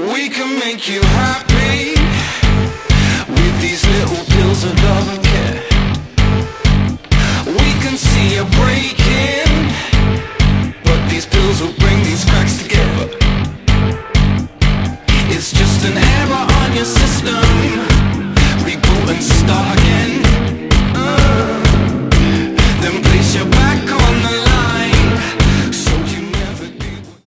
We can make you happy with these little pills of love and care. We can see you breaking, but these pills will bring these cracks together. It's just an error on your system. Reboot and start